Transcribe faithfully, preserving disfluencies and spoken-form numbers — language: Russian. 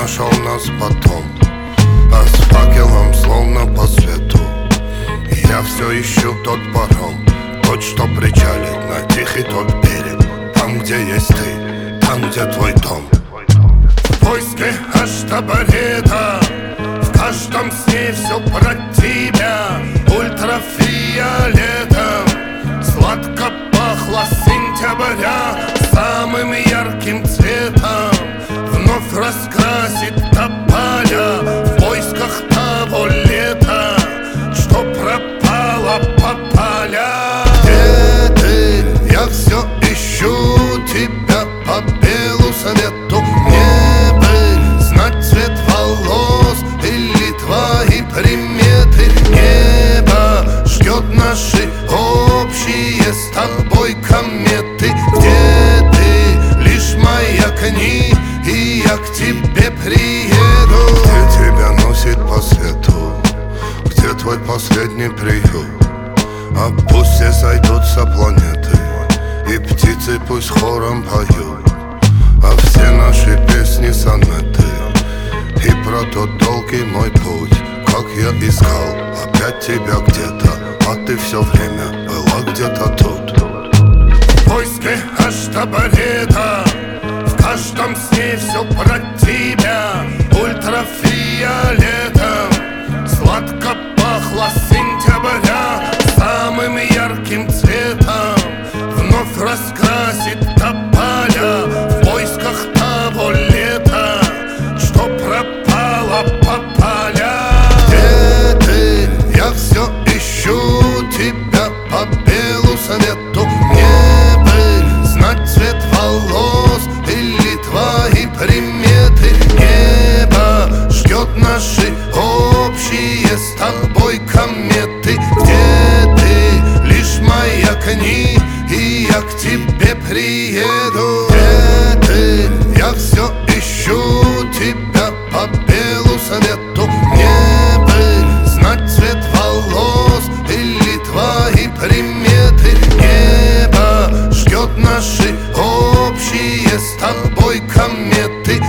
нашел нас потом, а с факелом словно по свету. Я все ищу тот паром, тот, что причалит на тихий тот берег. Там, где есть ты, там, где твой дом. В поиске аж таборета, в каждом сне все про тебя. Ультрафиолетом сладко пахло сентября. Самым ярким цветом вновь раскрасит тополя. В поисках того лета, что пропало по полям. Где ты? Я все ищу тебя по белу свету. Мне бы знать цвет волос или твои приметы. Небо ждет наши общие с тобой кометы. Где ты? Лишь маякни, и я к тебе приеду. Где тебя носит по свету? Где твой последний приют? А пусть все сойдут со планеты, и птицы пусть хором поют. А все наши песни сонеты, и про тот долгий мой путь. Как я искал опять тебя где-то, а ты все время была где-то тут. В поиске аж таборета, в каждом сне все про тебя. Ультрафиолетом сладко пахло сентября. Самым ярким цветом вновь раскрасит тополя. В поисках того лета, что пропало по полям. Где ты? Я все ищу тебя по белу свету. Мне бы знать цвет волос или твои приметы. Небо ждет наши общие с тобой кометы. Где ты? Лишь маякни, и я к тебе приеду. Где ты? Я все ищу тебя по белу свету. Мне бы знать цвет волос или твои приметы. Небо ждет наши общие с тобой кометы.